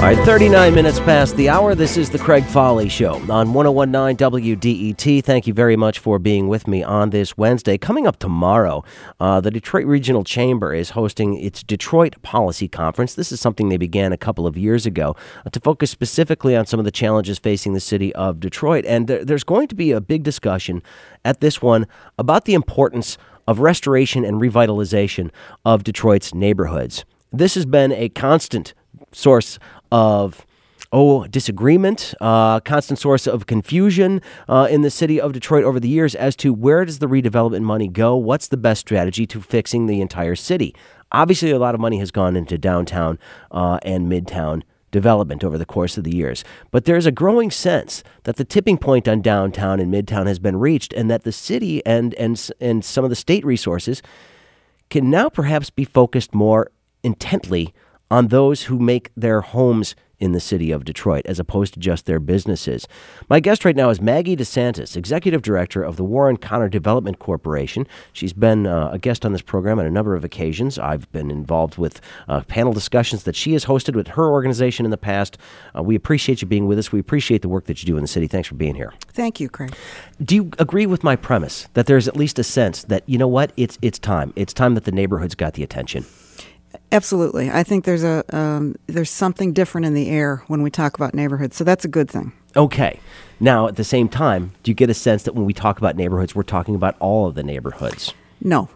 right, 39 minutes past the hour. This is the Craig Foley Show on 101.9 WDET. Thank you very much for being with me on this Wednesday. Coming up tomorrow, the Detroit Regional Chamber is hosting its Detroit Policy Conference. This is something they began a couple of years ago to focus specifically on some of the challenges facing the city of Detroit. And there's going to be a big discussion at this one about the importance of restoration and revitalization of Detroit's neighborhoods. This has been a constant source of disagreement, constant source of confusion in the city of Detroit over the years as to where does the redevelopment money go? What's the best strategy to fixing the entire city? Obviously, a lot of money has gone into downtown and midtown development over the course of the years. But there's a growing sense that the tipping point on downtown and midtown has been reached and that the city and some of the state resources can now perhaps be focused more intently on those who make their homes in the city of Detroit, as opposed to just their businesses. My guest right now is Maggie DeSantis, Executive Director of the Warren Connor Development Corporation. She's been a guest on this program on a number of occasions. I've been involved with panel discussions that she has hosted with her organization in the past. We appreciate you being with us. We appreciate the work that you do in the city. Thanks for being here. Thank you, Craig. Do you agree with my premise that there's at least a sense that, you know what, it's time. It's time that the neighborhoods got the attention? Absolutely. I think there's something different in the air when we talk about neighborhoods, so that's a good thing. Okay. Now, at the same time, do you get a sense that when we talk about neighborhoods, we're talking about all of the neighborhoods? No.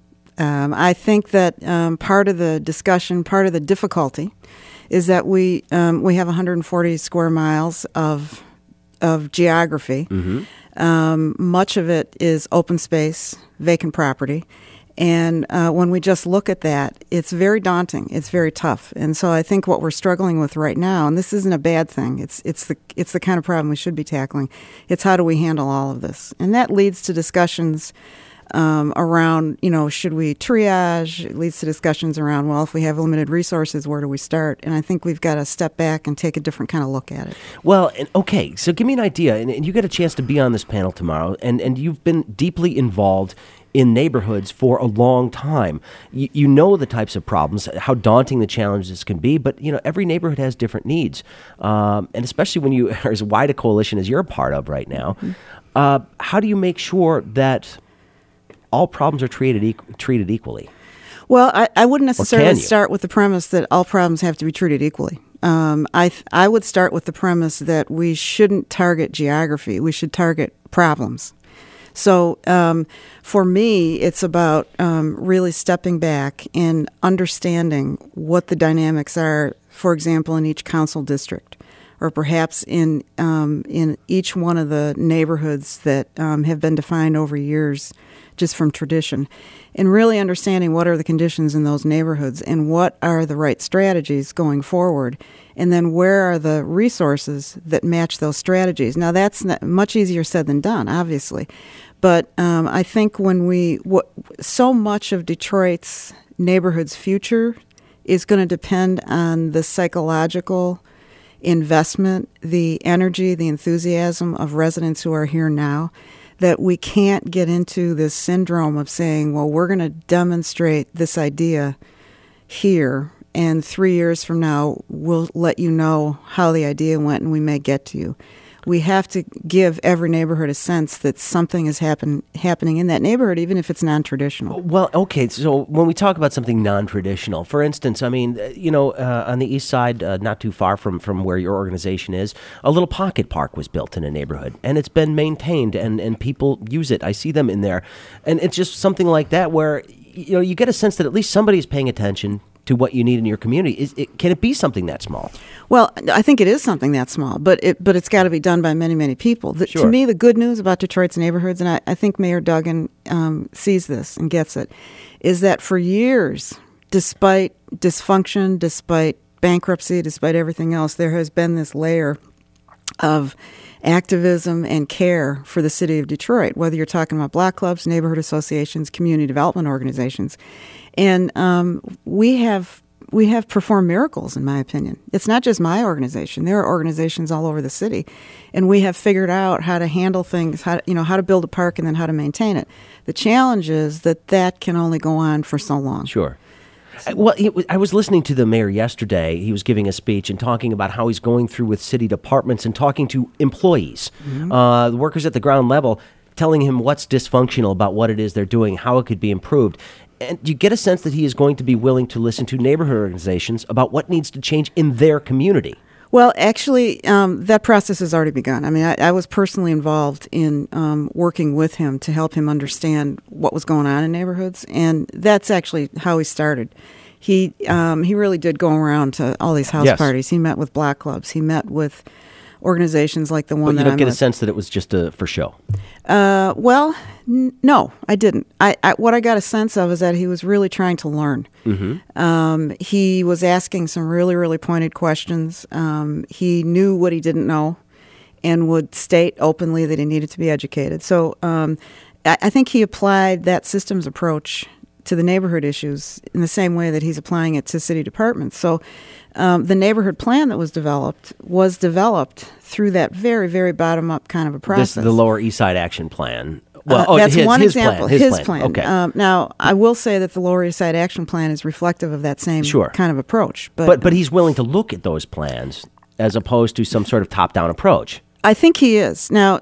I think that part of the discussion, part of the difficulty, is that we have 140 square miles of geography. Mm-hmm. Much of it is open space, vacant property. And when we just look at that, it's very daunting. It's very tough. And so I think what we're struggling with right now, and this isn't a bad thing, it's the kind of problem we should be tackling. It's how do we handle all of this? And that leads to discussions around, should we triage? It leads to discussions around, well, if we have limited resources, where do we start? And I think we've got to step back and take a different kind of look at it. Well, okay, so give me an idea. And you get a chance to be on this panel tomorrow, and you've been deeply involved in neighborhoods for a long time. You know the types of problems, how daunting the challenges can be, but every neighborhood has different needs. And especially when you are as wide a coalition as you're a part of right now, how do you make sure that all problems are treated equally? Well, I wouldn't necessarily start with the premise that all problems have to be treated equally. I would start with the premise that we shouldn't target geography. We should target problems. So for me, it's about really stepping back and understanding what the dynamics are, for example, in each council district, or perhaps in each one of the neighborhoods that have been defined over years just from tradition, and really understanding what are the conditions in those neighborhoods and what are the right strategies going forward, and then where are the resources that match those strategies. Now, that's much easier said than done, obviously, but I think so much of Detroit's neighborhood's future is going to depend on the psychological investment, the energy, the enthusiasm of residents who are here now, that we can't get into this syndrome of saying, well, we're going to demonstrate this idea here, and 3 years from now, we'll let you know how the idea went and we may get to you. We have to give every neighborhood a sense that something is happening in that neighborhood, even if it's non-traditional. Well, okay, so when we talk about something non-traditional, for instance, I mean, on the east side, not too far from where your organization is, a little pocket park was built in a neighborhood, and it's been maintained, and people use it. I see them in there. And it's just something like that where, you get a sense that at least somebody's paying attention to what you need in your community. Can it be something that small? Well, I think it is something that small, but it's got to be done by many, many people. Sure. To me, the good news about Detroit's neighborhoods, and I think Mayor Duggan sees this and gets it, is that for years, despite dysfunction, despite bankruptcy, despite everything else, there has been this layer of activism and care for the city of Detroit, whether you're talking about block clubs, neighborhood associations, community development organizations. And we have performed miracles, in my opinion. It's not just my organization. There are organizations all over the city. And we have figured out how to handle things, how to build a park and then how to maintain it. The challenge is that can only go on for so long. Sure. Well, I was listening to the mayor yesterday. He was giving a speech and talking about how he's going through with city departments and talking to employees, the workers at the ground level, telling him what's dysfunctional about what it is they're doing, how it could be improved. And you get a sense that he is going to be willing to listen to neighborhood organizations about what needs to change in their community. Well, actually, that process has already begun. I mean, I was personally involved in working with him to help him understand what was going on in neighborhoods, and that's actually how he started. He really did go around to all these house parties. He met with block clubs. He met with organizations like the one that I'm with. But you don't get a sense that it was just for show? Well, no, I didn't. What I got a sense of is that he was really trying to learn. He was asking some really, really pointed questions. He knew what he didn't know and would state openly that he needed to be educated. So I think he applied that systems approach to the neighborhood issues in the same way that he's applying it to city departments. So the neighborhood plan that was developed through that very, very bottom-up kind of a process. The Lower East Side Action Plan. Well, that's one example. His plan. Okay. Now, I will say that the Lower East Side Action Plan is reflective of that same kind of approach. But he's willing to look at those plans as opposed to some sort of top-down approach. I think he is. Now,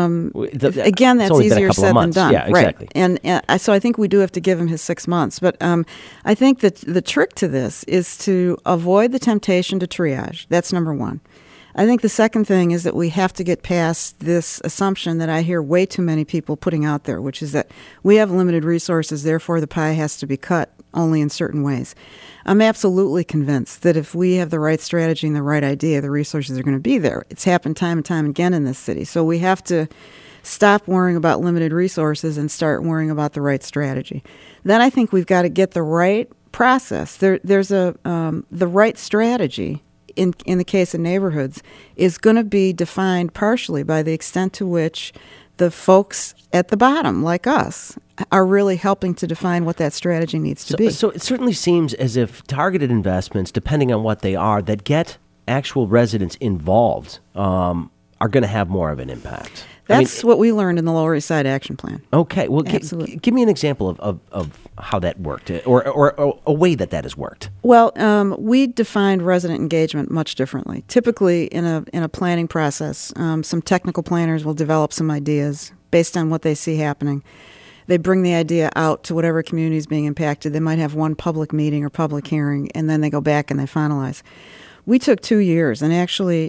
again, that's easier said than done. Yeah, exactly. Right. And so I think we do have to give him his 6 months. But I think that the trick to this is to avoid the temptation to triage. That's number one. I think the second thing is that we have to get past this assumption that I hear way too many people putting out there, which is that we have limited resources, therefore the pie has to be cut only in certain ways. I'm absolutely convinced that if we have the right strategy and the right idea, the resources are going to be there. It's happened time and time again in this city. So we have to stop worrying about limited resources and start worrying about the right strategy. Then I think we've got to get the right process. There's the right strategy in the case of neighborhoods is going to be defined partially by the extent to which the folks at the bottom, like us, are really helping to define what that strategy needs to be. So it certainly seems as if targeted investments, depending on what they are, that get actual residents involved are going to have more of an impact. That's what we learned in the Lower East Side Action Plan. Okay. Well, give me an example of how that worked or a way that has worked. Well, we defined resident engagement much differently. Typically, in a planning process, some technical planners will develop some ideas based on what they see happening. They bring the idea out to whatever community is being impacted. They might have one public meeting or public hearing, and then they go back and they finalize. We took 2 years, and actually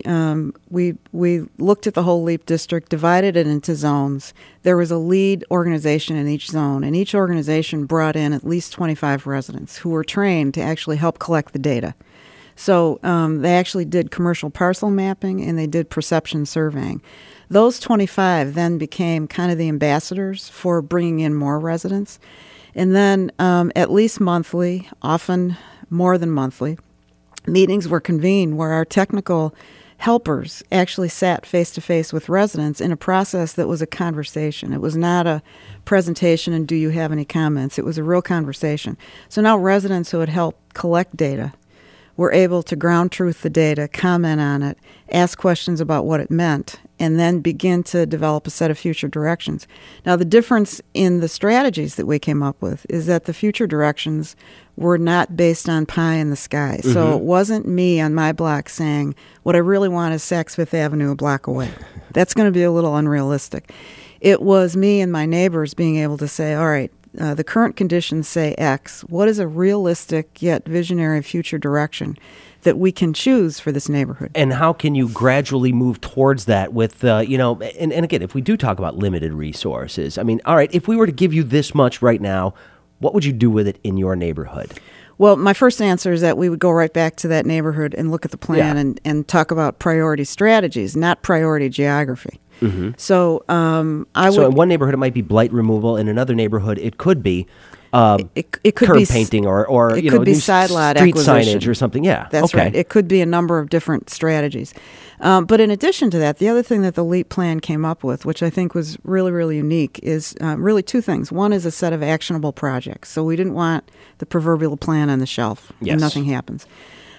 we looked at the whole LEAP district, divided it into zones. There was a lead organization in each zone, and each organization brought in at least 25 residents who were trained to actually help collect the data. So they actually did commercial parcel mapping, and they did perception surveying. Those 25 then became kind of the ambassadors for bringing in more residents. And then at least monthly, often more than monthly, meetings were convened where our technical helpers actually sat face-to-face with residents in a process that was a conversation. It was not a presentation and do you have any comments. It was a real conversation. So now residents who had helped collect data were able to ground truth the data, comment on it, ask questions about what it meant, and then begin to develop a set of future directions. Now, the difference in the strategies that we came up with is that the future directions were not based on pie in the sky. Mm-hmm. So it wasn't me on my block saying, what I really want is Saks Fifth Avenue a block away. That's going to be a little unrealistic. It was me and my neighbors being able to say, all right, the current conditions say X. What is a realistic yet visionary future direction that we can choose for this neighborhood? And how can you gradually move towards that with, and again, if we do talk about limited resources, I mean, all right, if we were to give you this much right now, what would you do with it in your neighborhood? Well, my first answer is that we would go right back to that neighborhood and look at the plan and talk about priority strategies, not priority geography. Mm-hmm. So in one neighborhood it might be blight removal. In another neighborhood it could be it could curb be painting or it could be side lot street acquisition. signage or something. Yeah, that's right. It could be a number of different strategies. But in addition to that, the other thing that the LEAP plan came up with, which I think was really, really unique, is really two things. One is a set of actionable projects. So we didn't want the proverbial plan on the shelf and nothing happens.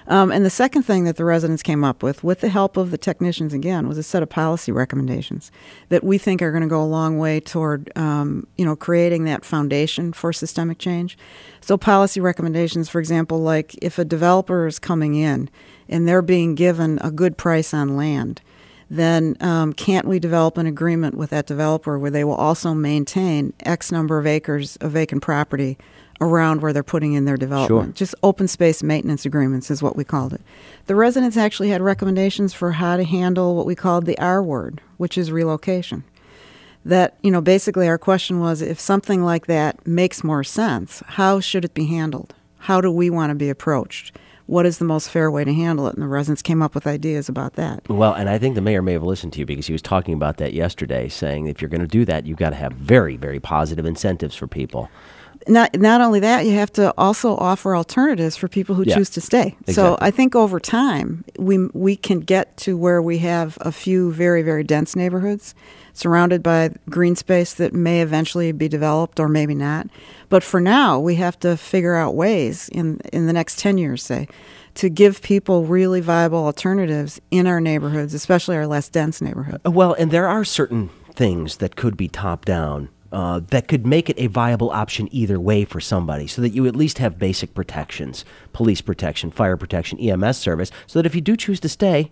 And the second thing that the residents came up with the help of the technicians again, was a set of policy recommendations that we think are going to go a long way toward, creating that foundation for systemic change. So policy recommendations, for example, like if a developer is coming in and they're being given a good price on land, then can't we develop an agreement with that developer where they will also maintain X number of acres of vacant property around where they're putting in their development? Sure. Just open space maintenance agreements is what we called it. The residents actually had recommendations for how to handle what we called the R word, which is relocation. That, basically our question was, if something like that makes more sense, how should it be handled? How do we want to be approached? What is the most fair way to handle it? And the residents came up with ideas about that. Well, and I think the mayor may have listened to you because he was talking about that yesterday, saying if you're going to do that, you've got to have very, very positive incentives for people. Not only that, you have to also offer alternatives for people who choose to stay. Exactly. So I think over time, we can get to where we have a few very, very dense neighborhoods surrounded by green space that may eventually be developed or maybe not. But for now, we have to figure out ways in the next 10 years, say, to give people really viable alternatives in our neighborhoods, especially our less dense neighborhoods. Well, and there are certain things that could be top-down that could make it a viable option either way for somebody, so that you at least have basic protections, police protection, fire protection, EMS service, so that if you do choose to stay,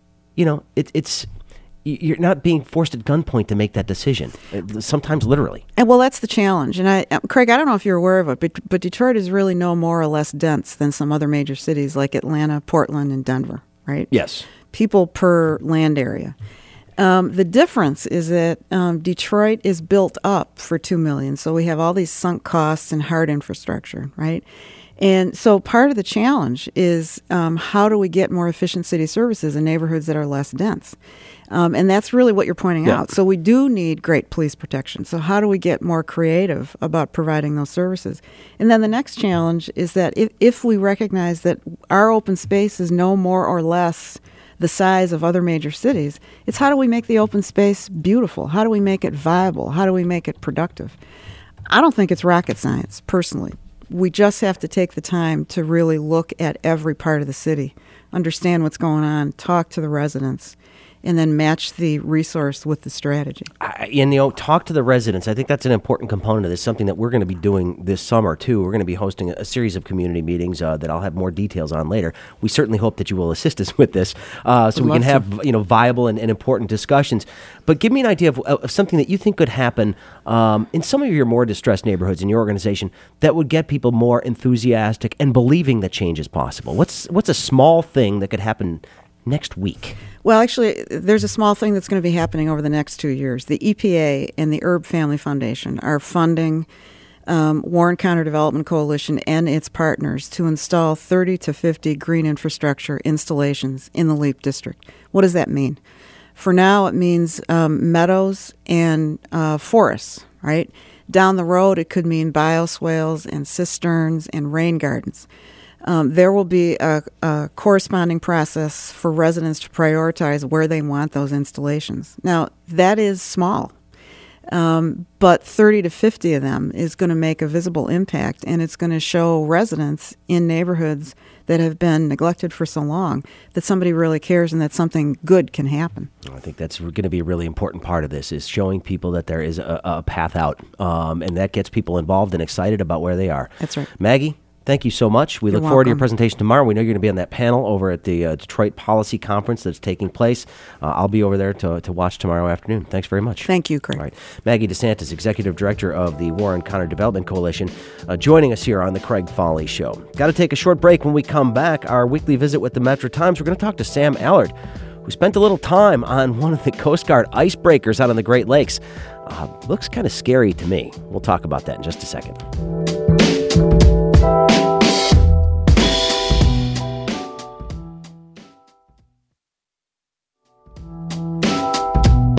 it's you're not being forced at gunpoint to make that decision, sometimes literally. And well, that's the challenge. And Craig, I don't know if you're aware of it, but Detroit is really no more or less dense than some other major cities like Atlanta, Portland, and Denver, right? Yes. People per land area. The difference is that Detroit is built up for $2 million, so we have all these sunk costs and hard infrastructure, right? And so part of the challenge is how do we get more efficient city services in neighborhoods that are less dense? And that's really what you're pointing out. So we do need great police protection. So how do we get more creative about providing those services? And then the next challenge is that if we recognize that our open space is no more or less the size of other major cities, it's how do we make the open space beautiful? How do we make it viable? How do we make it productive? I don't think it's rocket science, personally. We just have to take the time to really look at every part of the city, understand what's going on, talk to the residents, and then match the resource with the strategy. Talk to the residents. I think that's an important component of this, something that we're going to be doing this summer, too. We're going to be hosting a series of community meetings that I'll have more details on later. We certainly hope that you will assist us with this so we can have viable and important discussions. But give me an idea of something that you think could happen in some of your more distressed neighborhoods in your organization that would get people more enthusiastic and believing that change is possible. What's a small thing that could happen next week? Well, actually, there's a small thing that's going to be happening over the next 2 years. The EPA and the Erb Family Foundation are funding Warren County Development Coalition and its partners to install 30 to 50 green infrastructure installations in the LEAP district. What does that mean? For now, it means meadows and forests, right? Down the road, it could mean bioswales and cisterns and rain gardens. There will be a corresponding process for residents to prioritize where they want those installations. Now, that is small, but 30 to 50 of them is going to make a visible impact, and it's going to show residents in neighborhoods that have been neglected for so long that somebody really cares and that something good can happen. I think that's going to be a really important part of this, is showing people that there is a path out, and that gets people involved and excited about where they are. That's right. Maggie, thank you so much. We look forward to your presentation tomorrow. We know you're going to be on that panel over at the Detroit Policy Conference that's taking place. I'll be over there to watch tomorrow afternoon. Thanks very much. Thank you, Craig. All right. Maggie DeSantis, Executive Director of the Warren County Development Coalition, joining us here on the Craig Foley Show. Got to take a short break. When we come back, our weekly visit with the Metro Times, we're going to talk to Sam Allard, who spent a little time on one of the Coast Guard icebreakers out on the Great Lakes. Looks kind of scary to me. We'll talk about that in just a second.